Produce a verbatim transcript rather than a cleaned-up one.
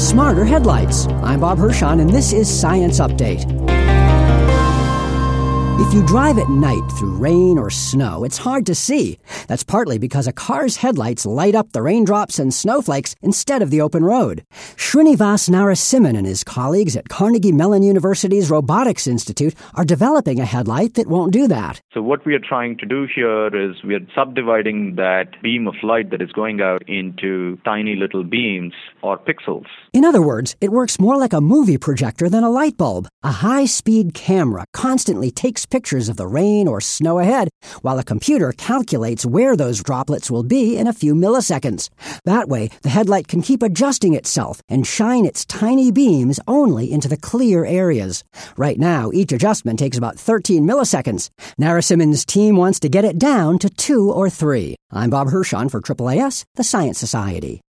smarter headlights. I'm Bob Hirschon, and this is Science Update. If you drive at night through rain or snow, it's hard to see. That's partly because a car's headlights light up the raindrops and snowflakes instead of the open road. Srinivas Narasimhan and his colleagues at Carnegie Mellon University's Robotics Institute are developing a headlight that won't do that. So what we are trying to do here is we are subdividing that beam of light that is going out into tiny little beams or pixels. In other words, it works more like a movie projector than a light bulb. A high-speed camera constantly takes pictures of the rain or snow ahead, while a computer calculates where those droplets will be in a few milliseconds. That way, the headlight can keep adjusting itself and shine its tiny beams only into the clear areas. Right now, each adjustment takes about thirteen milliseconds. Narasimhan's team wants to get it down to two or three. I'm Bob Hirschon for A A A S, the Science Society.